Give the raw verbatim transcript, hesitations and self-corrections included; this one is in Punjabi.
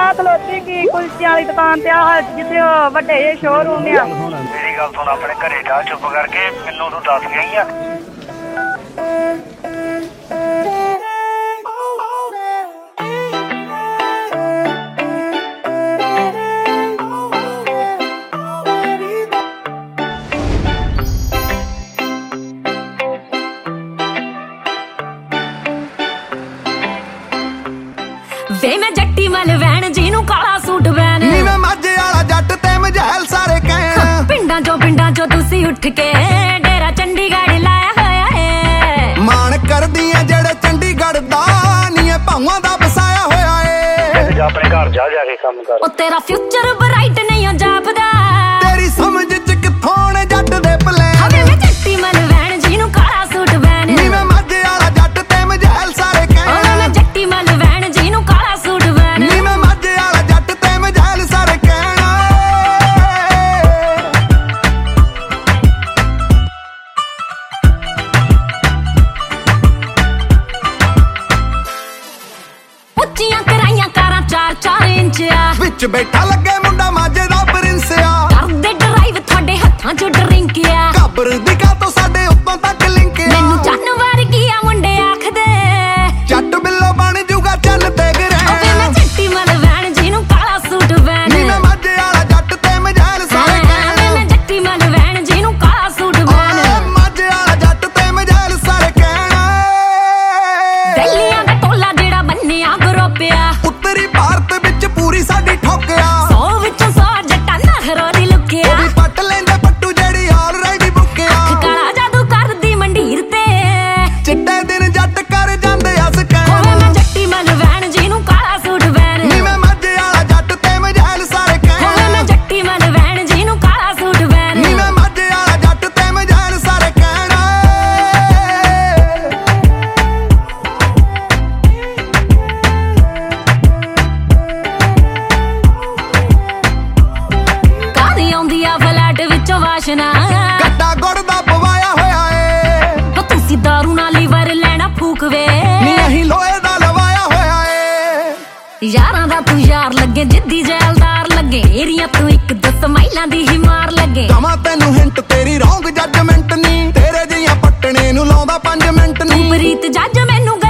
ਆ ਖਲੋਤੀ ਕੀ ਕੁਲਚਿਆਂ ਵਾਲੀ ਦੁਕਾਨ ਤੇ ਆ ਜਿੱਥੇ ਵੱਡੇ ਜਿਹੇ ਸ਼ੋਰੂਮ ਆ। ਮੇਰੀ ਗੱਲ ਸੁਣ, ਆਪਣੇ ਘਰੇ ਜਾ ਚੁੱਪ ਕਰਕੇ, ਮੈਨੂੰ ਤੂੰ ਦੱਸ ਗਈ ਆ। ਵੇ ਮੈਂ ਜੱਟੀ ਮਲ ਵੈਣ ਜਿਹਨੂੰ ਕਾਲਾ ਸੂਟ ਵੈਣ ਨੀ ਮੈਂ ਮਾਝੇ ਵਾਲਾ ਜੱਟ ਤੇ ਮਝੈਲ ਸਾਰੇ ਕਹਿਣ ਪਿੰਡਾਂ ਚੋਂ ਪਿੰਡਾਂ ਚੋਂ ਤੁਸੀਂ ਉੱਠ ਕੇ ਡੇਰਾ ਚੰਡੀਗੜ੍ਹ ਲਾਇਆ ਹੋਇਆ ਏ। ਮਾਣ ਕਰਦੀ ਐ ਜਿਹੜੇ ਚੰਡੀਗੜ੍ਹ ਦਾ ਨੀ ਇਹ ਭਾਵਾਂ ਦਾ ਵਸਾਇਆ ਹੋਇਆ ਏ। ਜਾ ਆਪਣੇ ਘਰ ਜਾ ਜਾ ਕੇ ਕੰਮ ਕਰ। ਉਹ ਤੇਰਾ ਫਿਊਚਰ ਬ੍ਰਾਈਟ ਨਹੀਂ ਹੋ ਜਾਪਦਾ, ਤੇਰੀ ਸਮਝ ਚ ਕਿੱਥੋਂ ਨੇ ਜੱਟ ਦੇ ਪਲਾਨ। ਵੇ ਮੈਂ ਜੱਟੀ ਮਲ ਵੈਣ ਜਿਹਨੂੰ ਕਾਲਾ ਸੂਟ ਵੈਣ ਨੀ ਮੈਂ ਮਾਝੇ ਵਾਲਾ ਜੱਟ ਤੇ ਮਝੈਲ ਸਾਰੇ ਕਹਿਣ ਮੈਂ ਜੱਟੀ ਮਲ ਵੈਣ ਜਿਹਨੂੰ ਕਾਲਾ ਸੂਟ ਵੈਣ ਨੀ ਮੈਂ ਮਾਝੇ ਵਾਲਾ ਜੱਟ ਤੇ ਮਝੈਲ ਸਾਰੇ ਕਹਿਣ। ਉੱਚੀਆਂ ਕਰਾਈਆਂ ਕਾਰਾਂ ਚਾਰ ਚਾਰ ਇੰਚ ਆ, ਵਿੱਚ ਬੈਠਾ ਲੱਗੇ ਮੁੰਡਾ ਮਾਝੇ ਦਾ ਪ੍ਰਿੰਸ ਆ। ਕਰਦੇ ਡਰਾਈਵ ਤੁਹਾਡੇ ਹੱਥਾਂ ਚੋਂ ਡਰਿੰਕ ਆ, ਕਾਬਰ ਦੀ ਕਾ ਤੋਂ ਸਾਡੇ ਉੱਤੋਂ ਤੱਕ ਲਿੰਕ ਆ। ਮੈਨੂੰ ਜਾਨਵਰ ਕੀ ਆ ਮੁੰਡੇ ਆਖਦੇ, ਜੱਟ ਬਿੱਲੋ ਬਣ ਜੂਗਾ ਚੱਲ ਤੇ ਵੇ ਮੈਂ ਗਰੇ। ਜੱਟੀ ਮਲ ਵੈਣ ਜਿਹਨੂੰ ਕਾਲਾ ਸੂਟ ਵੈਣ ਨੀ ਮੈਂ ਮਾਝੇ ਵਾਲਾ ਜੱਟ ਤੇ ਮਝੈਲ ਸਾਰੇ ਕਹਿਣ। ਵੇ ਮੈਂ ਜੱਟੀ ਮਲ ਵੈਣ ਜਿਹਨੂੰ ਕਾਲਾ ਸੂਟ ਵੈਣ ਓਏ ਮਾਝੇ ਵਾਲਾ ਜੱਟ ਤੇ ਮਝੈਲ ਸਾਰੇ ਕਹਿਣ। ਦਿੱਲੀਆਂ ਦਾ ਟੋਲਾ ਜਿਹੜਾ ਬੰਨਿਆ ਗਰੋਪਿਆ, ਉੱਤਰੀ ਭਾਰਤ ਵਿੱਚ ਪੂਰੀ ਸਾਡੀ ਠੋਕਿਆ। ਸੌ ਵਿੱਚੋਂ ਸੌ ਜੱਟਾਂ ਨਖਰੋ ਦੀ ਲੁਕਿਆ, ਉਹ ਵੀ ਪੱਟ ਲੈਂਦੇ ਪੱਟੂ ਜਿਹੜੀ ਆਲਰੇਡੀ ਬੁੱਕਿਆ। ਕਾਲਾ ਜਾਦੂ ਕਰਦੀ ਮੰਡੀਰ ਤੇ, ਚਿੱਟੇ ਦਿਨ ਜੱਟ ਕਰ ਜਾਂਦੇ ਅਸ ਵੇ ਕਹਿਣ। ਮੈਂ ਜੱਟੀ ਮਲ ਵੈਣ ਜਿਹਨੂੰ ਕਾਲਾ ਸੂਟ ਵੈਣ ਨੀ ਮੈਂ ਮਾਝੇ ਵਾਲਾ ਜੱਟ ਤੇ ਮਝੈਲ ਸਾਰੇ ਵੇ ਕਹਿਣ। ਮੈਂ ਜੱਟੀ ਮਲ ਵੈਣ ਜਿਹਨੂੰ ਕਾਲਾ ਸੂਟ ਵੈਣ ਨੀ ਮੈਂ ਮਾਝੇ ਵਾਲਾ ਜੱਟ ਤੇ ਮਝੈਲ ਸਾਰੇ ਕਹਿਣ। ਕਾਦੀ ਆਉਂਦੀ ਆ ਫਲੈਟ ਵਿੱਚੋਂ ਵਾਸ਼ਨਾ, ਗੱਡਾ ਗੁੜ ਦਾ ਪਵਾਇਆ ਹੋਇਆ ਏ। ਉਹ ਤੁਸੀਂ ਦਾਰੂ ਨਾਲ ਲੀਵਰ ਲੈਣਾ ਫੂਕਵੇ, ਨੀ ਅਸੀਂ ਲੋਹੇ ਦਾ ਲਵਾਇਆ ਹੋਇਆ ਏ। ਯਾਰਾਂ ਦਾ ਤੂੰ ਯਾਰ ਲੱਗੇ ਜਿੱਦੀ ਜੈਲਦਾਰ ਲੱਗੇ, ਏਰੀਆ ਤੂੰ ਇੱਕ ਦਸ ਮਾਈਲਾਂ ਦੀ ਹੀ ਮਾਰ ਲੱਗੇ। ਦਵਾਂ ਤੈਨੂੰ ਹਿੰਟ ਤੇਰੀ ਰੌਂਗ ਜੱਜਮੈਂਟ ਨੀ, ਤੇਰੇ ਜਿਹੀਆਂ ਪੱਟਣੇ ਨੂੰ ਲਾਉਂਦਾ ਪੰਜ ਮਿੰਟ ਨੀ। ਪ੍ਰੀਤ ਜੱਜ ਮੈਨੂੰ